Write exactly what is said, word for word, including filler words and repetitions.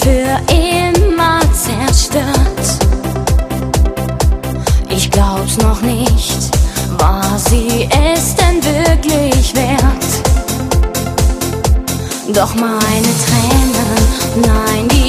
für immer zerstört. Ich glaub's noch nicht, war sie es denn wirklich wert? Doch meine Tränen, nein, die